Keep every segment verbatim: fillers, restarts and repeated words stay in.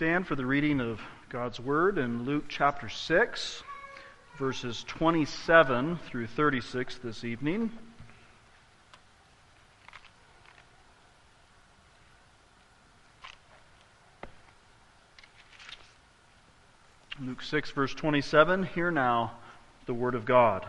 Stand for the reading of God's Word in Luke chapter six, verses twenty-seven through thirty-six this evening. Luke six, verse twenty-seven, hear now the Word of God.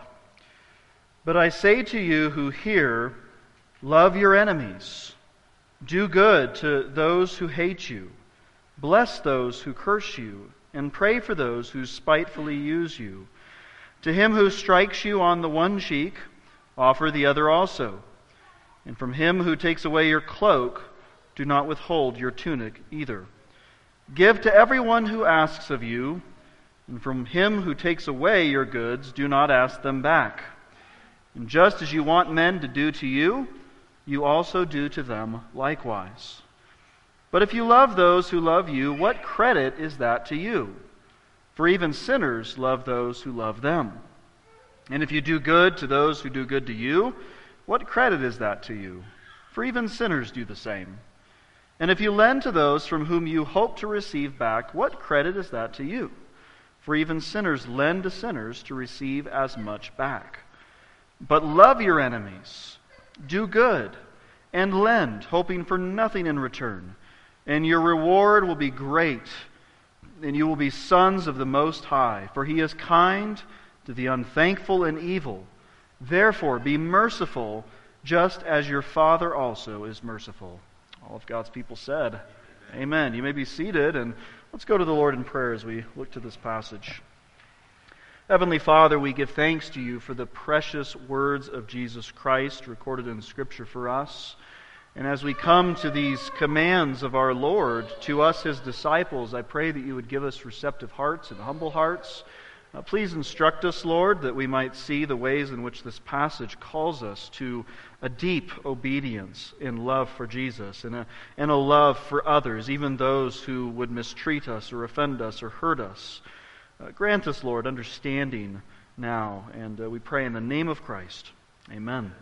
But I say to you who hear, love your enemies, do good to those who hate you, bless those who curse you, and pray for those who spitefully use you. To him who strikes you on the one cheek, offer the other also. And from him who takes away your cloak, do not withhold your tunic either. Give to everyone who asks of you, and from him who takes away your goods, do not ask them back. And just as you want men to do to you, you also do to them likewise. But if you love those who love you, what credit is that to you? For even sinners love those who love them. And if you do good to those who do good to you, what credit is that to you? For even sinners do the same. And if you lend to those from whom you hope to receive back, what credit is that to you? For even sinners lend to sinners to receive as much back. But love your enemies, do good, and lend, hoping for nothing in return. And your reward will be great, and you will be sons of the Most High, for He is kind to the unthankful and evil. Therefore, be merciful, just as your Father also is merciful. All of God's people said, Amen. Amen. You may be seated, and let's go to the Lord in prayer as we look to this passage. Heavenly Father, we give thanks to you for the precious words of Jesus Christ recorded in Scripture for us. And as we come to these commands of our Lord to us, His disciples, I pray that you would give us receptive hearts and humble hearts. Uh, please instruct us, Lord, that we might see the ways in which this passage calls us to a deep obedience in love for Jesus and a, and a love for others, even those who would mistreat us or offend us or hurt us. Uh, grant us, Lord, understanding now, and uh, we pray in the name of Christ. Amen.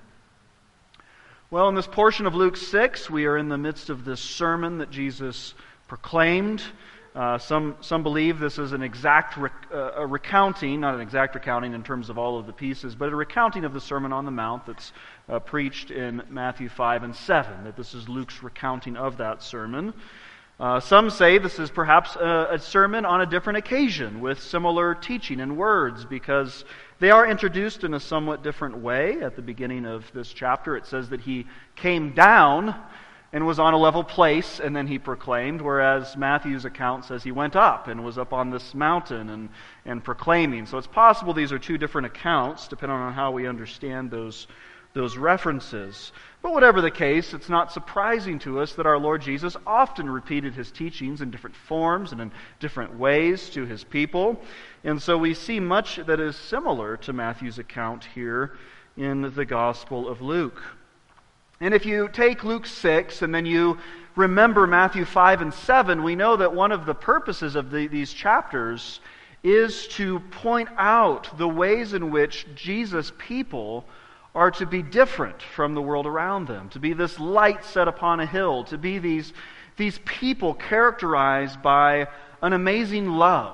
Well, in this portion of Luke six, we are in the midst of this sermon that Jesus proclaimed. Uh, some some believe this is an exact rec- uh, a recounting, not an exact recounting in terms of all of the pieces, but a recounting of the Sermon on the Mount that's uh, preached in Matthew five and seven, that this is Luke's recounting of that sermon. Uh, some say this is perhaps a, a sermon on a different occasion with similar teaching and words, because they are introduced in a somewhat different way. At the beginning of this chapter, it says that he came down and was on a level place, and then he proclaimed, whereas Matthew's account says he went up and was up on this mountain and, and proclaiming. So it's possible these are two different accounts, depending on how we understand those, those references. But whatever the case, it's not surprising to us that our Lord Jesus often repeated his teachings in different forms and in different ways to his people. And so we see much that is similar to Matthew's account here in the Gospel of Luke. And if you take Luke six and then you remember Matthew five and seven, we know that one of the purposes of the, these chapters is to point out the ways in which Jesus' people are to be different from the world around them, to be this light set upon a hill, to be these, these people characterized by an amazing love,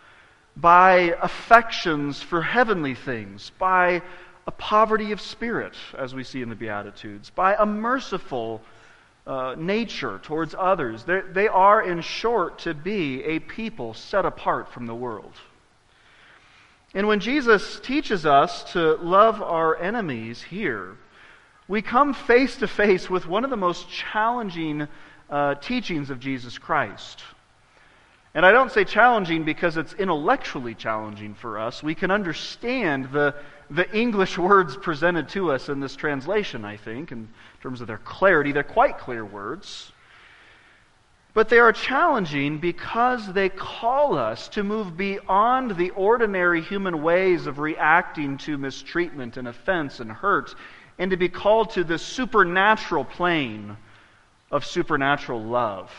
by affections for heavenly things, by a poverty of spirit, as we see in the Beatitudes, by a merciful uh, nature towards others. They're, they are, in short, to be a people set apart from the world. And when Jesus teaches us to love our enemies here, we come face to face with one of the most challenging uh, teachings of Jesus Christ. And I don't say challenging because it's intellectually challenging for us. We can understand the, the English words presented to us in this translation, I think, in terms of their clarity. They're quite clear words. But they are challenging because they call us to move beyond the ordinary human ways of reacting to mistreatment and offense and hurt, and to be called to the supernatural plane of supernatural love.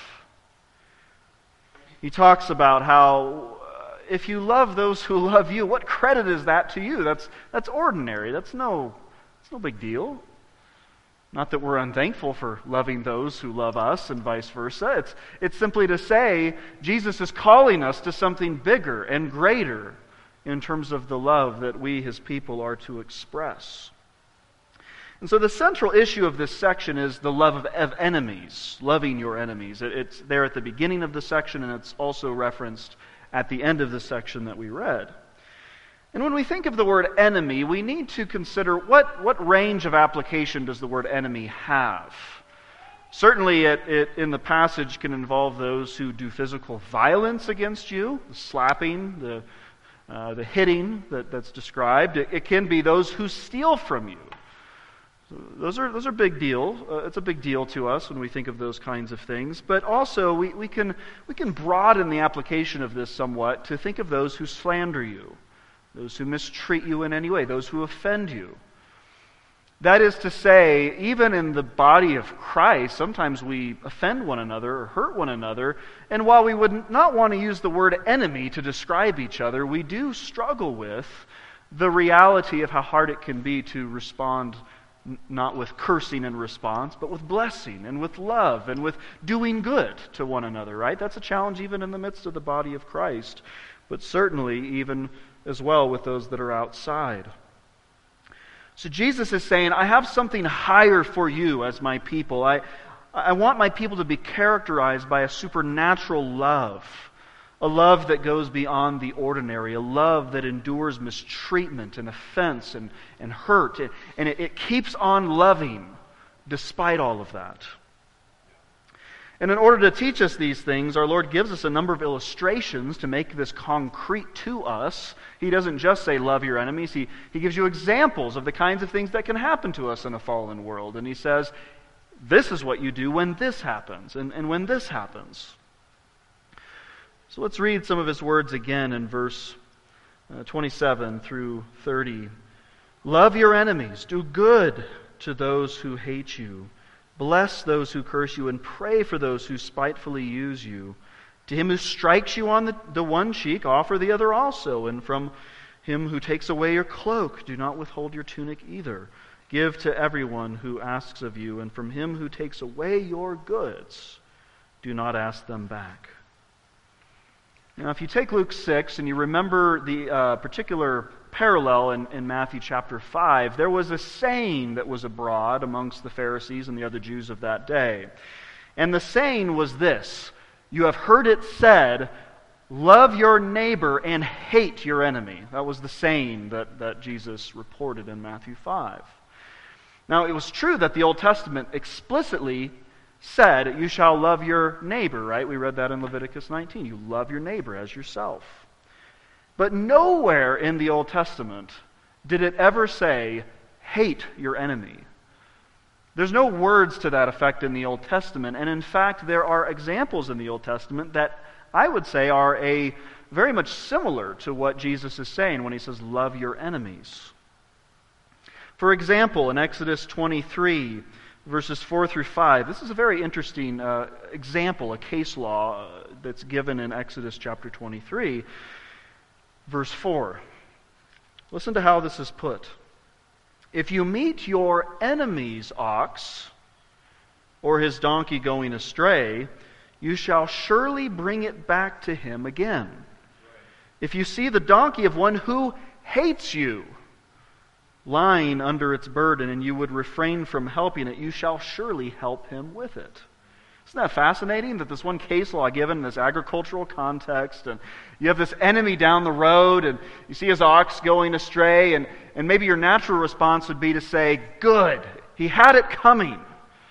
He talks about how uh, if you love those who love you, what credit is that to you? That's that's ordinary. That's no, that's no big deal. Not that we're unthankful for loving those who love us and vice versa. It's, it's simply to say Jesus is calling us to something bigger and greater in terms of the love that we, his people, are to express. And so the central issue of this section is the love of, of enemies, loving your enemies. It, it's there at the beginning of the section, and it's also referenced at the end of the section that we read. And when we think of the word enemy, we need to consider what, what range of application does the word enemy have? Certainly it, it in the passage can involve those who do physical violence against you, the slapping, the, uh, the hitting that, that's described. It, it can be those who steal from you. Those are those are big deal. Uh, it's a big deal to us when we think of those kinds of things. But also we, we can we can broaden the application of this somewhat to think of those who slander you, those who mistreat you in any way, those who offend you. That is to say, even in the body of Christ, sometimes we offend one another or hurt one another, and while we would not want to use the word enemy to describe each other, we do struggle with the reality of how hard it can be to respond not with cursing in response, but with blessing and with love and with doing good to one another, right? That's a challenge even in the midst of the body of Christ, but certainly even as well with those that are outside. So Jesus is saying, I have something higher for you as my people. I, I want my people to be characterized by a supernatural love. A love that goes beyond the ordinary, a love that endures mistreatment and offense and, and hurt, and it, it keeps on loving despite all of that. And in order to teach us these things, our Lord gives us a number of illustrations to make this concrete to us. He doesn't just say, love your enemies. He, he gives you examples of the kinds of things that can happen to us in a fallen world. And he says, this is what you do when this happens, and, and when this happens. So let's read some of his words again in verse uh, twenty-seven through thirty. Love your enemies, do good to those who hate you, bless those who curse you, and pray for those who spitefully use you. To him who strikes you on the, the one cheek, offer the other also, and from him who takes away your cloak, do not withhold your tunic either. Give to everyone who asks of you, and from him who takes away your goods, do not ask them back. Now, if you take Luke six and you remember the uh, particular parallel in, in Matthew chapter five, there was a saying that was abroad amongst the Pharisees and the other Jews of that day. And the saying was this: you have heard it said, love your neighbor and hate your enemy. That was the saying that, that Jesus reported in Matthew five. Now, it was true that the Old Testament explicitly said, you shall love your neighbor, right? We read that in Leviticus nineteen. You love your neighbor as yourself. But nowhere in the Old Testament did it ever say, hate your enemy. There's no words to that effect in the Old Testament. And in fact, there are examples in the Old Testament that I would say are a very much similar to what Jesus is saying when he says, love your enemies. For example, in Exodus twenty-three, verses four through five. This is a very interesting uh, example, a case law uh, that's given in Exodus chapter twenty-three, verse four. Listen to how this is put. If you meet your enemy's ox or his donkey going astray, you shall surely bring it back to him again. If you see the donkey of one who hates you lying under its burden, and you would refrain from helping it, you shall surely help him with it. Isn't that fascinating that this one case law given in this agricultural context, and you have this enemy down the road, and you see his ox going astray, and, and maybe your natural response would be to say, good, he had it coming.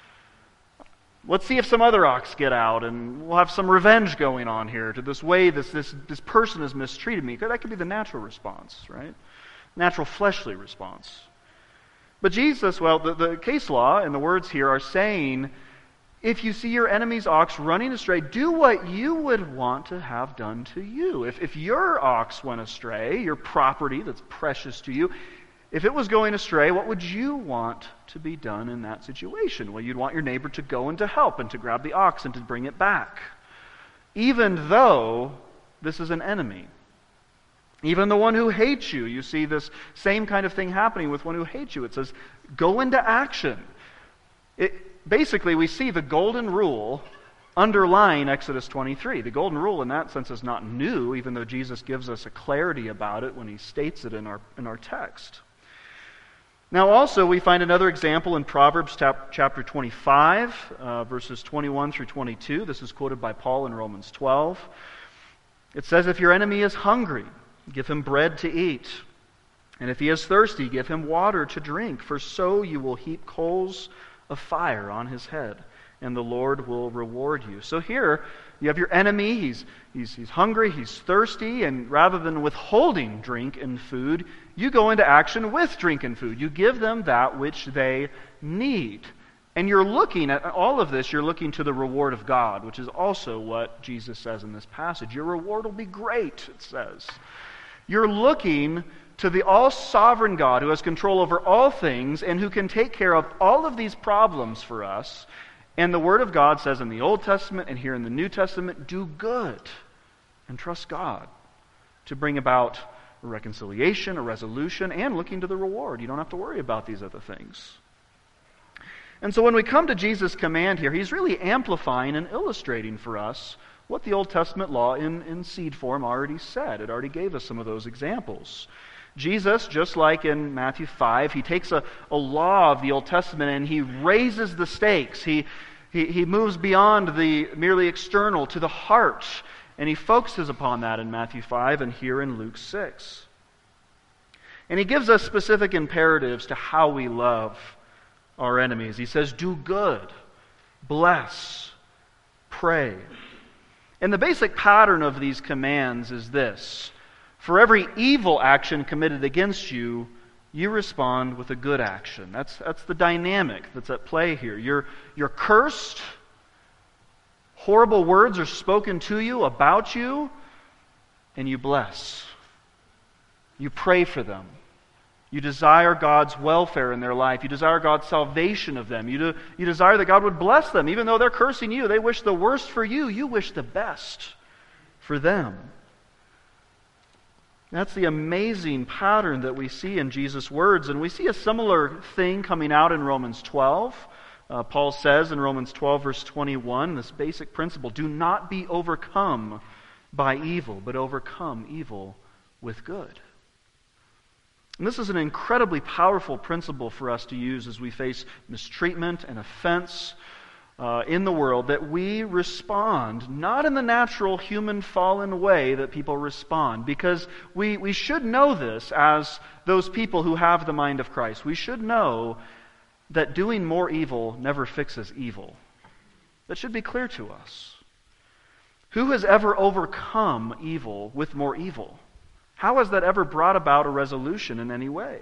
Let's see if some other ox get out, and we'll have some revenge going on here to this way this, this, this person has mistreated me. That could be the natural response, right? Natural fleshly response. But Jesus, well, the, the case law and the words here are saying, if you see your enemy's ox running astray, do what you would want to have done to you. If, if your ox went astray, your property that's precious to you, if it was going astray, what would you want to be done in that situation? Well, you'd want your neighbor to go and to help and to grab the ox and to bring it back. Even though this is an enemy. Even the one who hates you. You see this same kind of thing happening with one who hates you. It says, go into action. It, basically, we see the golden rule underlying Exodus twenty-three. The golden rule in that sense is not new, even though Jesus gives us a clarity about it when he states it in our, in our text. Now also we find another example in Proverbs chapter twenty-five, uh, verses twenty-one through twenty-two. This is quoted by Paul in Romans twelve. It says, "If your enemy is hungry, give him bread to eat. And if he is thirsty, give him water to drink. For so you will heap coals of fire on his head, and the Lord will reward you." So here, you have your enemy, he's, he's, he's hungry, he's thirsty, and rather than withholding drink and food, you go into action with drink and food. You give them that which they need. And you're looking at all of this, you're looking to the reward of God, which is also what Jesus says in this passage. Your reward will be great, it says. You're looking to the all-sovereign God who has control over all things and who can take care of all of these problems for us. And the Word of God says in the Old Testament and here in the New Testament, do good and trust God to bring about a reconciliation, a resolution, and looking to the reward. You don't have to worry about these other things. And so when we come to Jesus' command here, he's really amplifying and illustrating for us what the Old Testament law in, in seed form already said. It already gave us some of those examples. Jesus, just like in Matthew five, he takes a, a law of the Old Testament and he raises the stakes. He, he, he moves beyond the merely external to the heart. And he focuses upon that in Matthew five and here in Luke six. And he gives us specific imperatives to how we love our enemies. He says, do good, bless, pray. And the basic pattern of these commands is this. For every evil action committed against you, you respond with a good action. That's, that's the dynamic that's at play here. You're, you're cursed. Horrible words are spoken to you, about you, and you bless. You pray for them. You desire God's welfare in their life. You desire God's salvation of them. You, do, you desire that God would bless them. Even though they're cursing you, they wish the worst for you. You wish the best for them. That's the amazing pattern that we see in Jesus' words. And we see a similar thing coming out in Romans twelve. Uh, Paul says in Romans twelve, verse twenty-one, this basic principle, do not be overcome by evil, but overcome evil with good. And this is an incredibly powerful principle for us to use as we face mistreatment and offense uh, in the world, that we respond not in the natural human fallen way that people respond, because we, we should know this as those people who have the mind of Christ. We should know that doing more evil never fixes evil. That should be clear to us. Who has ever overcome evil with more evil? How has that ever brought about a resolution in any way?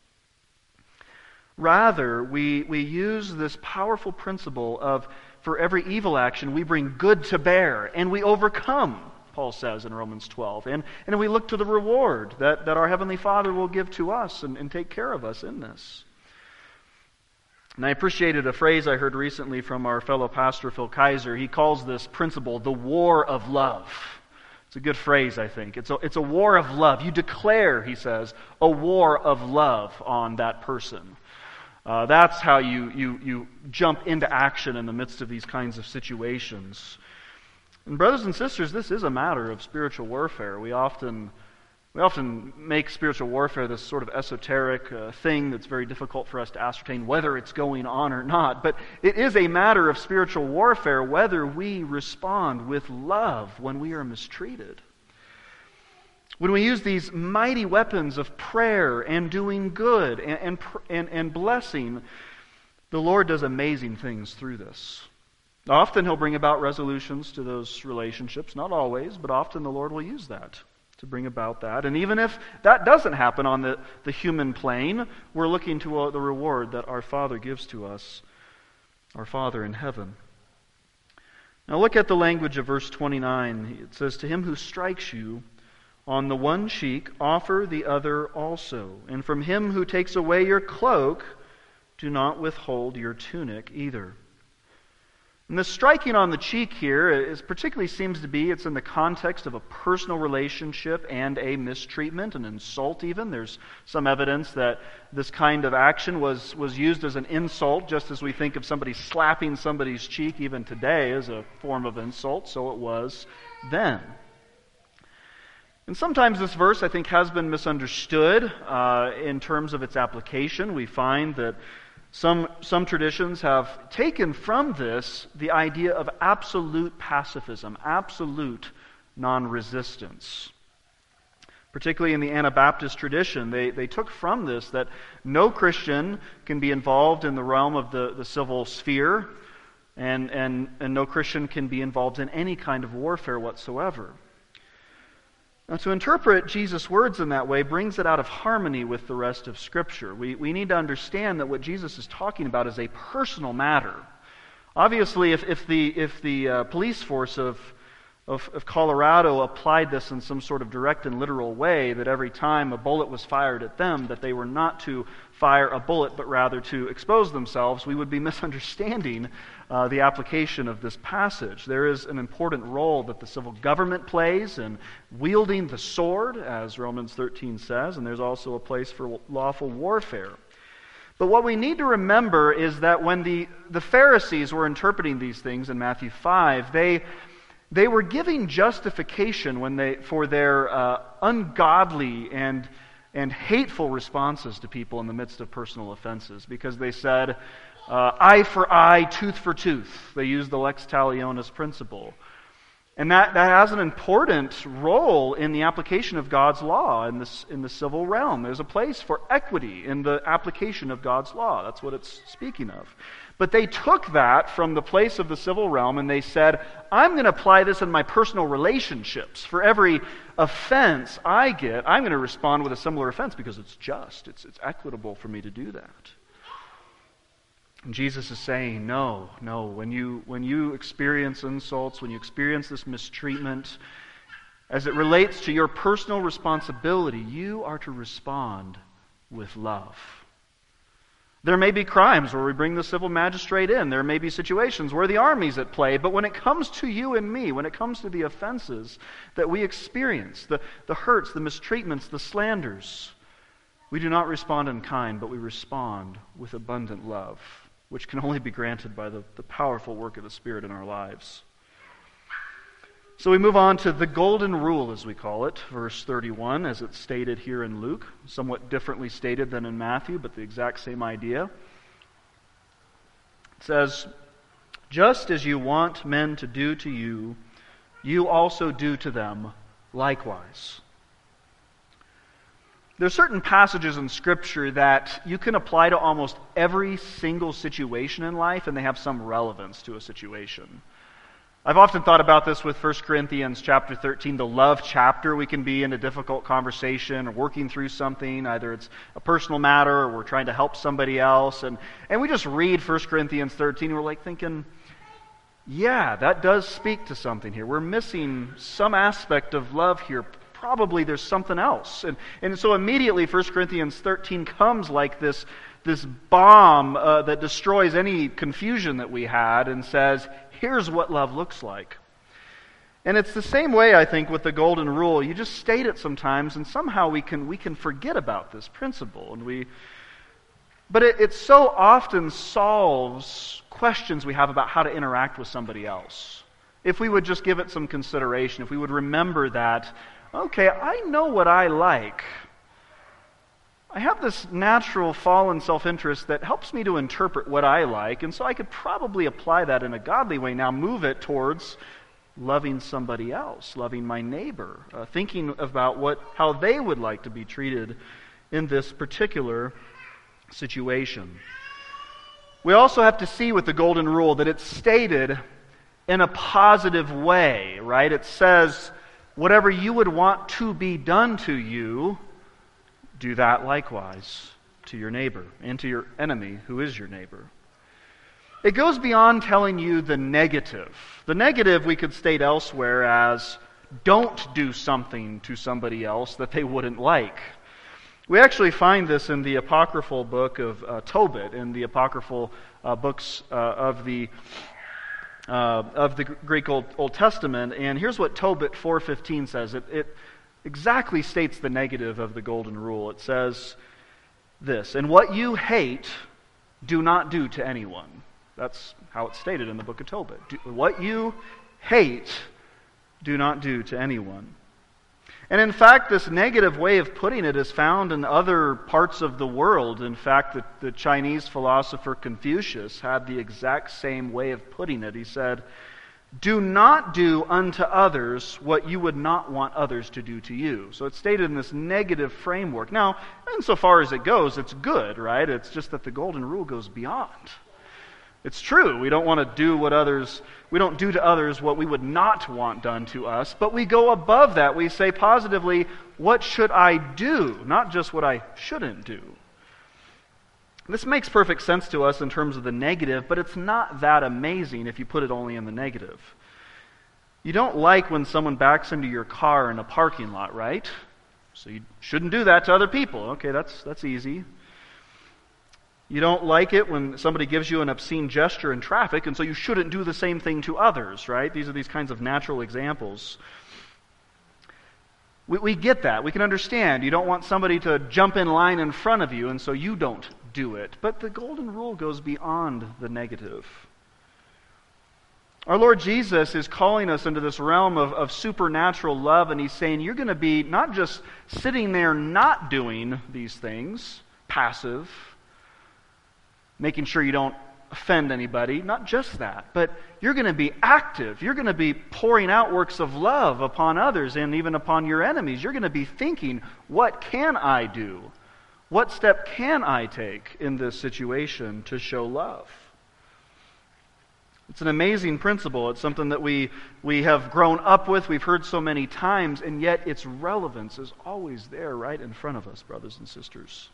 Rather, we, we use this powerful principle of, for every evil action, we bring good to bear, and we overcome, Paul says in Romans twelve. And, and we look to the reward that, that our Heavenly Father will give to us and, and take care of us in this. And I appreciated a phrase I heard recently from our fellow pastor, Phil Kaiser. He calls this principle the war of love. It's a good phrase, I think. It's a, it's a war of love. You declare, he says, a war of love on that person. Uh, that's how you, you, you jump into action in the midst of these kinds of situations. And brothers and sisters, this is a matter of spiritual warfare. We often, we often make spiritual warfare this sort of esoteric uh, thing that's very difficult for us to ascertain whether it's going on or not. But it is a matter of spiritual warfare whether we respond with love when we are mistreated. When we use these mighty weapons of prayer and doing good and, and, and, and blessing, the Lord does amazing things through this. Often He'll bring about resolutions to those relationships. Not always, but often the Lord will use that to bring about that. And even if that doesn't happen on the, the human plane, we're looking to uh, the reward that our Father gives to us, our Father in heaven. Now look at the language of verse twenty-nine. It says, to him who strikes you on the one cheek, offer the other also. And from him who takes away your cloak, do not withhold your tunic either. And the striking on the cheek here is particularly seems to be, it's in the context of a personal relationship and a mistreatment, an insult even. There's some evidence that this kind of action was, was used as an insult, just as we think of somebody slapping somebody's cheek even today as a form of insult, so it was then. And sometimes this verse, I think, has been misunderstood uh, in terms of its application. We find that Some, some traditions have taken from this the idea of absolute pacifism, absolute non-resistance. Particularly in the Anabaptist tradition, they, they took from this that no Christian can be involved in the realm of the, the civil sphere, and, and, and no Christian can be involved in any kind of warfare whatsoever. Now, to interpret Jesus' words in that way brings it out of harmony with the rest of Scripture. We, we need to understand that what Jesus is talking about is a personal matter. Obviously, if, if the, if the uh, police force of, of, of Colorado applied this in some sort of direct and literal way, that every time a bullet was fired at them, that they were not to fire a bullet, but rather to expose themselves, we would be misunderstanding uh, the application of this passage. There is an important role that the civil government plays in wielding the sword, as Romans thirteen says, and there's also a place for lawful warfare. But what we need to remember is that when the, the Pharisees were interpreting these things in Matthew five, they they were giving justification when they for their uh, ungodly and and hateful responses to people in the midst of personal offenses, because they said, uh, eye for eye, tooth for tooth. They used the lex talionis principle. And that, that has an important role in the application of God's law in, this, in the civil realm. There's a place for equity in the application of God's law. That's what it's speaking of. But they took that from the place of the civil realm and they said, I'm going to apply this in my personal relationships. For every offense I get, I'm going to respond with a similar offense because it's just. It's, it's equitable for me to do that. And Jesus is saying, no, no. When you, when you experience insults, when you experience this mistreatment, as it relates to your personal responsibility, you are to respond with love. There may be crimes where we bring the civil magistrate in. There may be situations where the army's at play. But when it comes to you and me, when it comes to the offenses that we experience, the, the hurts, the mistreatments, the slanders, we do not respond in kind, but we respond with abundant love, which can only be granted by the, the powerful work of the Spirit in our lives. So we move on to the golden rule, as we call it, verse thirty-one, as it's stated here in Luke, somewhat differently stated than in Matthew, but the exact same idea. It says, just as you want men to do to you, you also do to them likewise. There are certain passages in Scripture that you can apply to almost every single situation in life, and they have some relevance to a situation. I've often thought about this with First Corinthians chapter thirteen, the love chapter. We can be in a difficult conversation or working through something. Either it's a personal matter or we're trying to help somebody else. And, and we just read First Corinthians thirteen and we're like thinking, yeah, that does speak to something here. We're missing some aspect of love here. Probably there's something else. And, and so immediately First Corinthians thirteen comes like this, this bomb uh, that destroys any confusion that we had and says, here's what love looks like. And it's the same way, I think, with the golden rule. You just state it sometimes, and somehow we can we can forget about this principle. And we, but it, it so often solves questions we have about how to interact with somebody else. If we would just give it some consideration, if we would remember that, okay, I know what I like. I have this natural fallen self-interest that helps me to interpret what I like, and so I could probably apply that in a godly way. Now move it towards loving somebody else, loving my neighbor, uh, thinking about what how they would like to be treated in this particular situation. We also have to see with the golden rule that it's stated in a positive way, right? It says, whatever you would want to be done to you, do that likewise to your neighbor and to your enemy who is your neighbor. It goes beyond telling you the negative. The negative we could state elsewhere as, don't do something to somebody else that they wouldn't like. We actually find this in the apocryphal book of uh, Tobit, in the apocryphal uh, books uh, of the uh, of the Greek Old, Old Testament. And here's what Tobit four fifteen says. It, it exactly states the negative of the golden rule. It says this, "And what you hate, do not do to anyone." That's how it's stated in the book of Tobit. Do, what you hate, do not do to anyone. And in fact, this negative way of putting it is found in other parts of the world. In fact, the, the Chinese philosopher Confucius had the exact same way of putting it. He said, "Do not do unto others what you would not want others to do to you." So it's stated in this negative framework. Now, insofar as it goes, it's good, right? It's just that the golden rule goes beyond. It's true, we don't want to do what others, we don't do to others what we would not want done to us, but we go above that. We say positively, what should I do? Not just what I shouldn't do. This makes perfect sense to us in terms of the negative, but it's not that amazing if you put it only in the negative. You don't like when someone backs into your car in a parking lot, right? So you shouldn't do that to other people. Okay, that's that's easy. You don't like it when somebody gives you an obscene gesture in traffic, and so you shouldn't do the same thing to others, right? These are these kinds of natural examples. We, we get that. We can understand. You don't want somebody to jump in line in front of you, and so you don't do it. But the golden rule goes beyond the negative. Our Lord Jesus is calling us into this realm of, of supernatural love, and He's saying you're going to be not just sitting there not doing these things, passive, making sure you don't offend anybody, not just that, but you're going to be active. You're going to be pouring out works of love upon others and even upon your enemies. You're going to be thinking, what can I do? What step can I take in this situation to show love? It's an amazing principle. It's something that we, we have grown up with, we've heard so many times, and yet its relevance is always there right in front of us, brothers and sisters.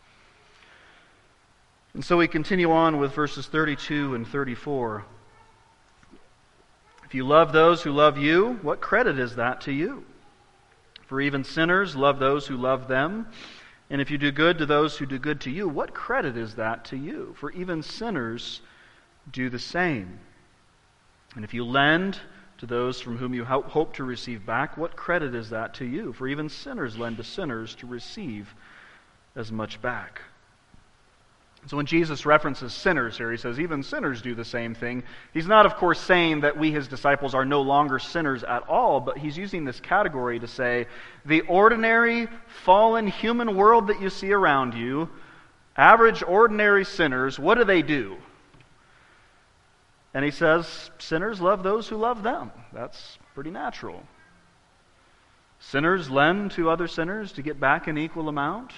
And so we continue on with verses thirty-two and thirty-four. "If you love those who love you, what credit is that to you? For even sinners love those who love them. And if you do good to those who do good to you, what credit is that to you? For even sinners do the same. And if you lend to those from whom you hope to receive back, what credit is that to you? For even sinners lend to sinners to receive as much back." So when Jesus references sinners here, He says even sinners do the same thing. He's not, of course, saying that we, His disciples, are no longer sinners at all, but He's using this category to say the ordinary, fallen human world that you see around you, average, ordinary sinners, what do they do? And He says sinners love those who love them. That's pretty natural. Sinners lend to other sinners to get back an equal amount.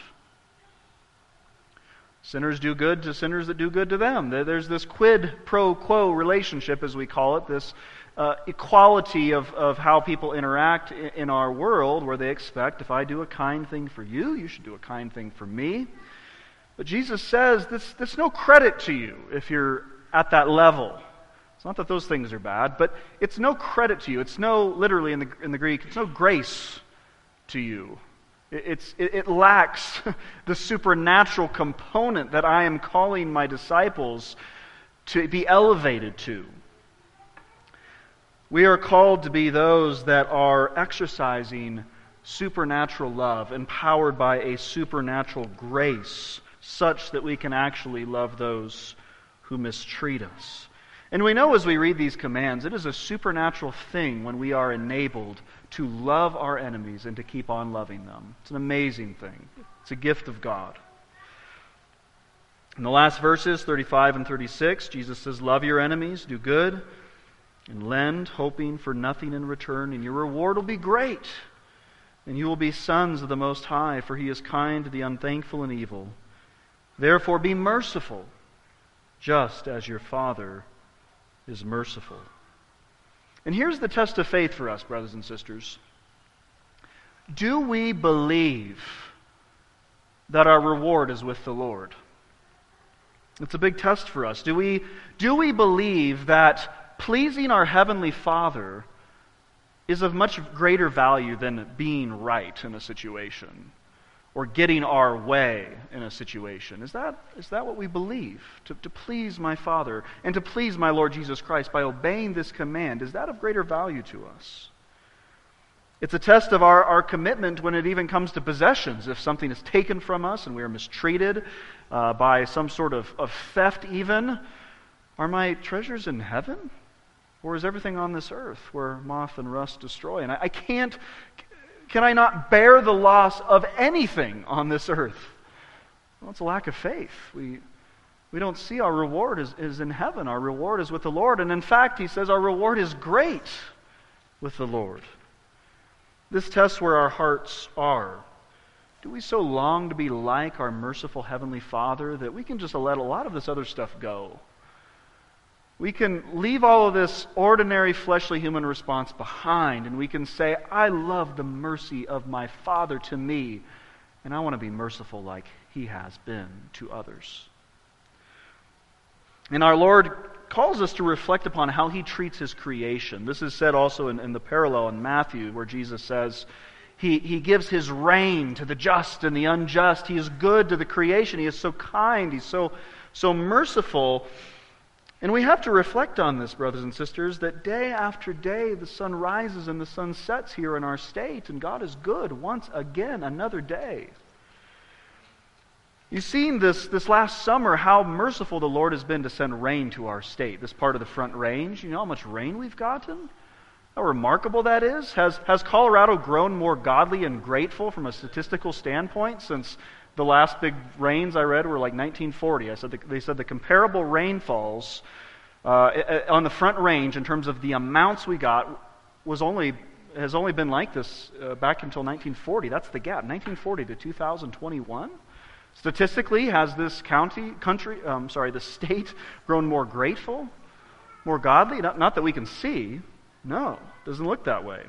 Sinners do good to sinners that do good to them. There's this quid pro quo relationship, as we call it, this uh, equality of, of how people interact in our world, where they expect, if I do a kind thing for you, you should do a kind thing for me. But Jesus says, this, there's no credit to you if you're at that level. It's not that those things are bad, but it's no credit to you. It's no, literally in the, in the Greek, it's no grace to you. It's, it, it lacks the supernatural component that I am calling my disciples to be elevated to. We are called to be those that are exercising supernatural love, empowered by a supernatural grace, such that we can actually love those who mistreat us. And we know as we read these commands, it is a supernatural thing when we are enabled to love our enemies and to keep on loving them. It's an amazing thing. It's a gift of God. In the last verses, thirty-five and thirty-six, Jesus says, "Love your enemies, do good, and lend, hoping for nothing in return, and your reward will be great, and you will be sons of the Most High, for He is kind to the unthankful and evil. Therefore be merciful, just as your Father is merciful." And here's the test of faith for us, brothers and sisters. Do we believe that our reward is with the Lord? It's a big test for us. Do we, do we believe that pleasing our Heavenly Father is of much greater value than being right in a situation? or getting our way in a situation? Is that, is that what we believe? To, to please my Father and to please my Lord Jesus Christ by obeying this command, is that of greater value to us? It's a test of our, our commitment when it even comes to possessions. If something is taken from us and we are mistreated uh, by some sort of, of theft even, are my treasures in heaven? Or is everything on this earth where moth and rust destroy? And I, I can't, can I not bear the loss of anything on this earth? Well, it's a lack of faith. We, we don't see our reward is, is in heaven. Our reward is with the Lord. And in fact, he says our reward is great with the Lord. This tests where our hearts are. Do we so long to be like our merciful Heavenly Father that we can just let a lot of this other stuff go? We can leave all of this ordinary fleshly human response behind, and we can say, I love the mercy of my Father to me, and I want to be merciful like He has been to others. And our Lord calls us to reflect upon how He treats His creation. This is said also in, in the parallel in Matthew, where Jesus says, he, he gives His reign to the just and the unjust. He is good to the creation. He is so kind. He's so, so merciful. And we have to reflect on this, brothers and sisters, that day after day the sun rises and the sun sets here in our state, and God is good once again, another day. You've seen this, this last summer how merciful the Lord has been to send rain to our state, this part of the Front Range. You know how much rain we've gotten? How remarkable that is? Has, has Colorado grown more godly and grateful from a statistical standpoint since the last big rains I read were like nineteen forty? I said the, they said the comparable rainfalls uh, on the Front Range in terms of the amounts we got was only has only been like this uh, back until nineteen forty. That's the gap, nineteen forty to two thousand twenty-one. Statistically, has this county, country, um, sorry, the state grown more grateful, more godly? Not, not that we can see. No, it doesn't look that way.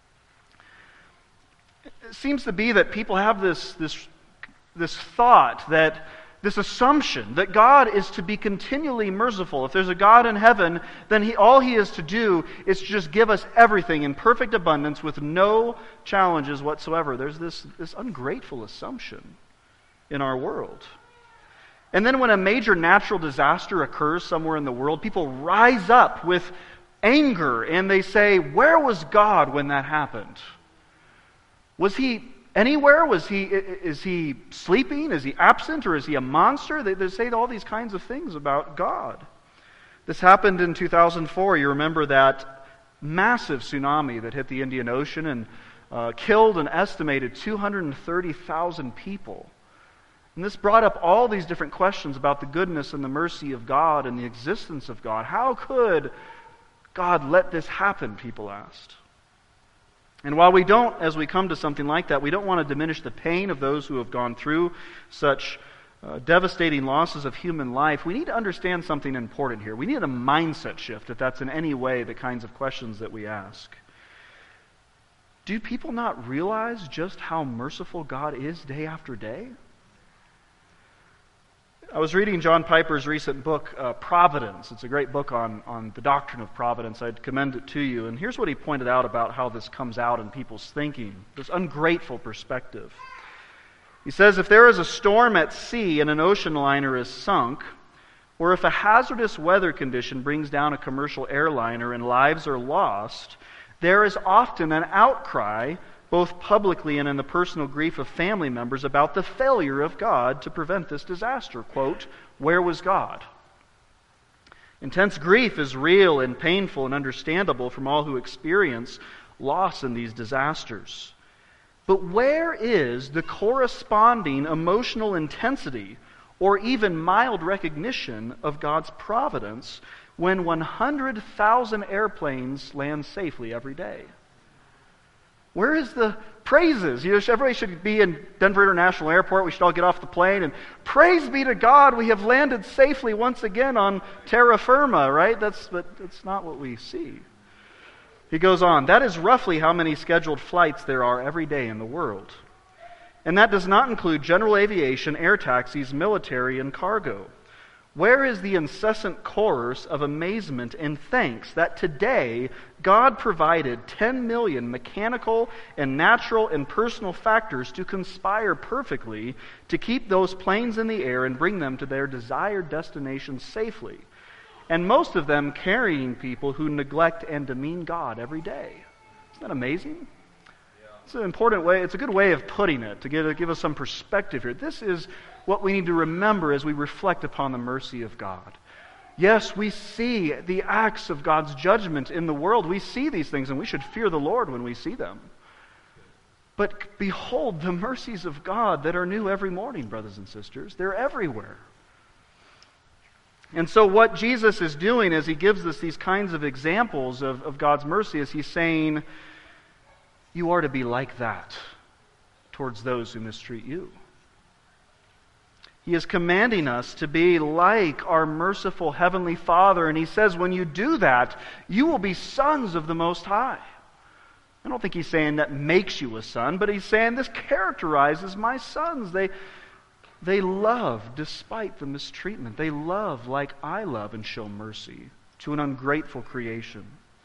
It seems to be that people have this, this, this thought, that this assumption that God is to be continually merciful. If there's a God in heaven, then he, all He is to do is to just give us everything in perfect abundance with no challenges whatsoever. There's this, this ungrateful assumption in our world. And then when a major natural disaster occurs somewhere in the world, people rise up with anger and they say, where was God when that happened? Was He anywhere? Was he, is He sleeping? Is He absent? Or is He a monster? They, they say all these kinds of things about God. This happened in two thousand four. You remember that massive tsunami that hit the Indian Ocean and uh, killed an estimated two hundred thirty thousand people. And this brought up all these different questions about the goodness and the mercy of God and the existence of God. How could God let this happen, people asked. And while we don't, as we come to something like that, we don't want to diminish the pain of those who have gone through such uh, devastating losses of human life, we need to understand something important here. We need a mindset shift, if that's in any way the kinds of questions that we ask. Do people not realize just how merciful God is day after day? I was reading John Piper's recent book, uh, Providence. It's a great book on, on the doctrine of providence. I'd commend it to you. And here's what he pointed out about how this comes out in people's thinking, this ungrateful perspective. He says, if there is a storm at sea and an ocean liner is sunk, or if a hazardous weather condition brings down a commercial airliner and lives are lost, there is often an outcry, both publicly and in the personal grief of family members, about the failure of God to prevent this disaster. Quote, where was God? Intense grief is real and painful and understandable from all who experience loss in these disasters. But where is the corresponding emotional intensity or even mild recognition of God's providence when one hundred thousand airplanes land safely every day? Where is the praises? You know, everybody should be in Denver International Airport. We should all get off the plane and praise be to God, we have landed safely once again on terra firma, right? That's, but that's not what we see. He goes on, that is roughly how many scheduled flights there are every day in the world. And that does not include general aviation, air taxis, military, and cargo. Where is the incessant chorus of amazement and thanks that today God provided ten million mechanical and natural and personal factors to conspire perfectly to keep those planes in the air and bring them to their desired destination safely? And most of them carrying people who neglect and demean God every day. Isn't that amazing? It's an important way, it's a good way of putting it, to give, to give us some perspective here. This is what we need to remember as we reflect upon the mercy of God. Yes, we see the acts of God's judgment in the world. We see these things, and we should fear the Lord when we see them. But behold the mercies of God that are new every morning, brothers and sisters. They're everywhere. And so what Jesus is doing as he gives us these kinds of examples of, of God's mercy is he's saying, you are to be like that towards those who mistreat you. He is commanding us to be like our merciful Heavenly Father, and he says when you do that, you will be sons of the Most High. I don't think he's saying that makes you a son, but he's saying this characterizes my sons. They, they love despite the mistreatment. They love like I love and show mercy to an ungrateful creation.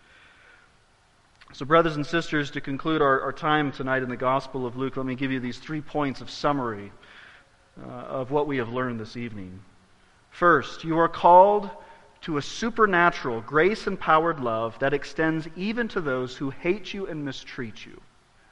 So brothers and sisters, to conclude our, our time tonight in the Gospel of Luke, let me give you these three points of summary uh, of what we have learned this evening. First, you are called to a supernatural, grace-empowered love that extends even to those who hate you and mistreat you.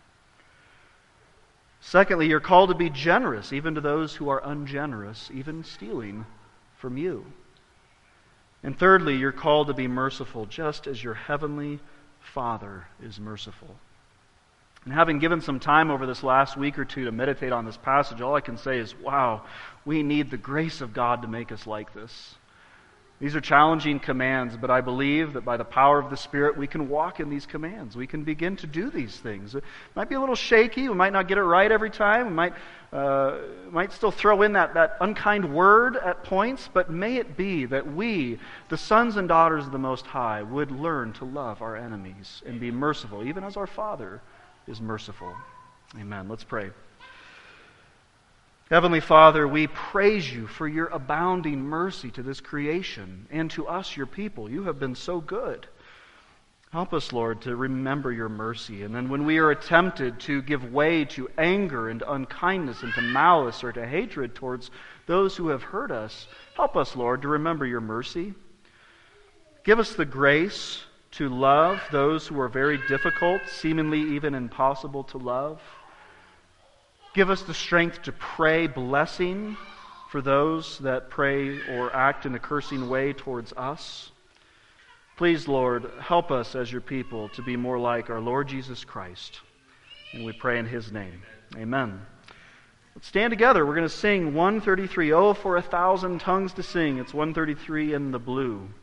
Secondly, you're called to be generous even to those who are ungenerous, even stealing from you. And thirdly, you're called to be merciful just as your heavenly Father is merciful. And having given some time over this last week or two to meditate on this passage, all I can say is, wow, we need the grace of God to make us like this. These are challenging commands, but I believe that by the power of the Spirit, we can walk in these commands. We can begin to do these things. It might be a little shaky. We might not get it right every time. We might, uh, might still throw in that, that unkind word at points, but may it be that we, the sons and daughters of the Most High, would learn to love our enemies and be merciful, even as our Father is merciful. Amen. Let's pray. Heavenly Father, we praise you for your abounding mercy to this creation and to us, your people. You have been so good. Help us, Lord, to remember your mercy. And then when we are tempted to give way to anger and unkindness and to malice or to hatred towards those who have hurt us, help us, Lord, to remember your mercy. Give us the grace to love those who are very difficult, seemingly even impossible to love. Give us the strength to pray blessing for those that pray or act in a cursing way towards us. Please, Lord, help us as your people to be more like our Lord Jesus Christ. And we pray in his name. Amen. Let's stand together. We're going to sing one thirty-three. Oh, for a thousand tongues to sing. It's one thirty-three in the blue.